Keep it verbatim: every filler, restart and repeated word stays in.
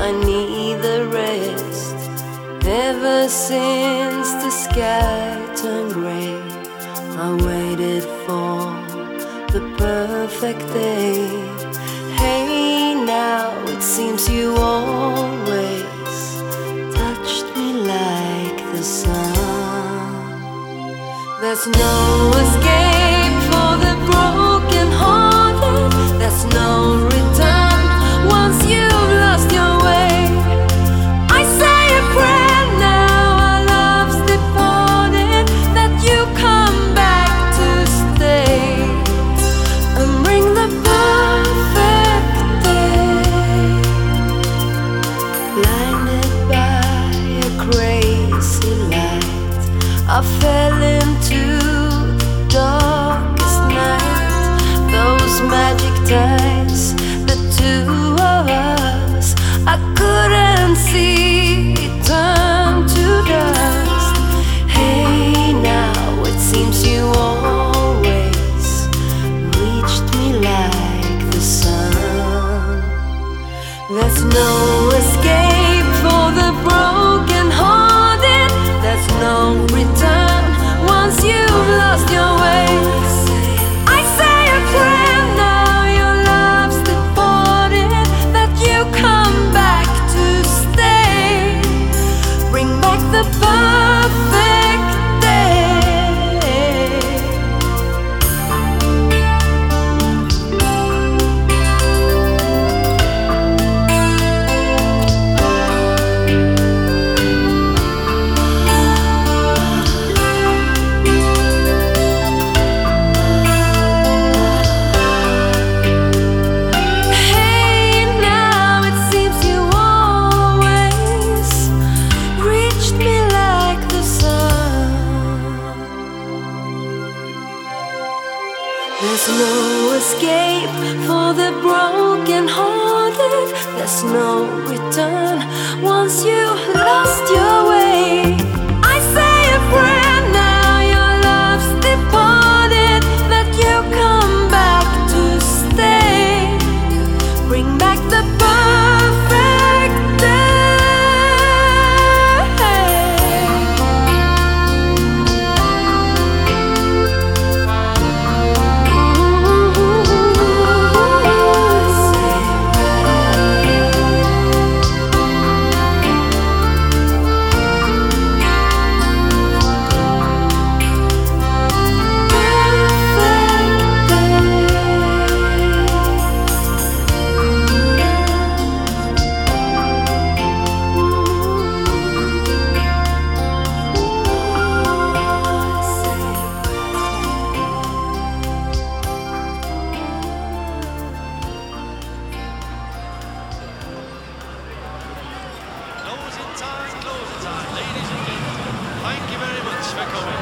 I need the rest. Ever since the sky turned gray, I waited for the perfect day. Hey, now it seems you always touched me like the sun. There's no escape for the broken hearted. There's no return once you've lost your way. I say a prayer now, our love's departed, that you come back to stay and bring the perfect day. Blinded by a crazy light, I fell into the darkest night. Those magic ties, the two of us, I couldn't see it turn to dust. Hey, now it seems you always reached me like the sun. There's no escape for the broken hearted. There's no return once you've lost your way. I say a prayer now, your love's departed, that you come back to stay. Bring back the perfect day. Hey, now it seems you always reached me like the sun. There's no escape for the broken hearted. There's no return once you lost your way. I say a prayer now, your love's departed, that you come back to stay. Bring back the perfect day. Closing time, closing time. Ladies and gentlemen, thank you very much for coming.